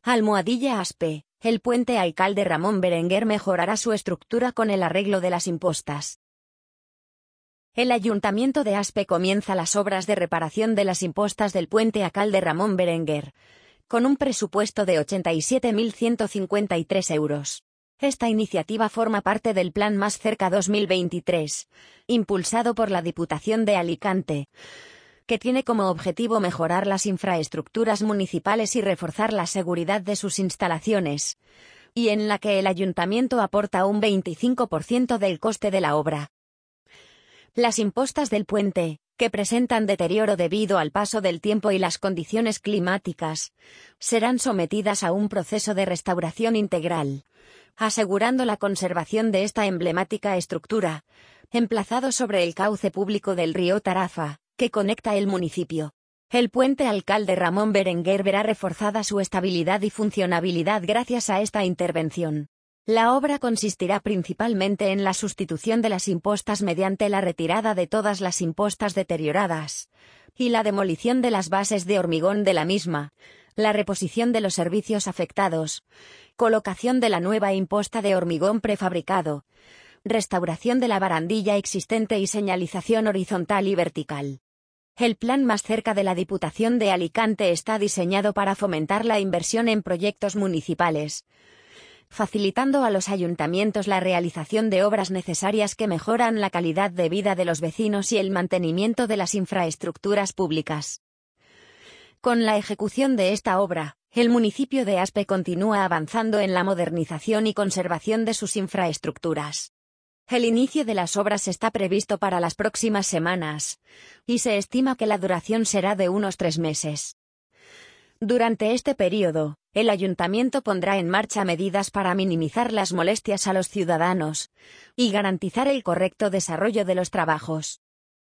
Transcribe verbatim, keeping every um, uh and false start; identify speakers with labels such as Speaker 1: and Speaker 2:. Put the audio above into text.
Speaker 1: Almohadilla Aspe. El puente Alcalde Ramón Berenguer mejorará su estructura con el arreglo de las impostas. El Ayuntamiento de Aspe comienza las obras de reparación de las impostas del puente Alcalde Ramón Berenguer, con un presupuesto de ochenta y siete mil ciento cincuenta y tres euros. Esta iniciativa forma parte del Plan Más Cerca dos mil veintitrés, impulsado por la Diputación de Alicante, que tiene como objetivo mejorar las infraestructuras municipales y reforzar la seguridad de sus instalaciones, y en la que el Ayuntamiento aporta un veinticinco por ciento del coste de la obra. Las impostas del puente, que presentan deterioro debido al paso del tiempo y las condiciones climáticas, serán sometidas a un proceso de restauración integral, asegurando la conservación de esta emblemática estructura, emplazado sobre el cauce público del río Tarafa, que conecta el municipio. El puente Alcalde Ramón Berenguer verá reforzada su estabilidad y funcionabilidad gracias a esta intervención. La obra consistirá principalmente en la sustitución de las impostas mediante la retirada de todas las impostas deterioradas, y la demolición de las bases de hormigón de la misma, la reposición de los servicios afectados, colocación de la nueva imposta de hormigón prefabricado, restauración de la barandilla existente y señalización horizontal y vertical. El plan Más Cerca de la Diputación de Alicante está diseñado para fomentar la inversión en proyectos municipales, facilitando a los ayuntamientos la realización de obras necesarias que mejoran la calidad de vida de los vecinos y el mantenimiento de las infraestructuras públicas. Con la ejecución de esta obra, el municipio de Aspe continúa avanzando en la modernización y conservación de sus infraestructuras. El inicio de las obras está previsto para las próximas semanas, y se estima que la duración será de unos tres meses. Durante este periodo, el Ayuntamiento pondrá en marcha medidas para minimizar las molestias a los ciudadanos y garantizar el correcto desarrollo de los trabajos.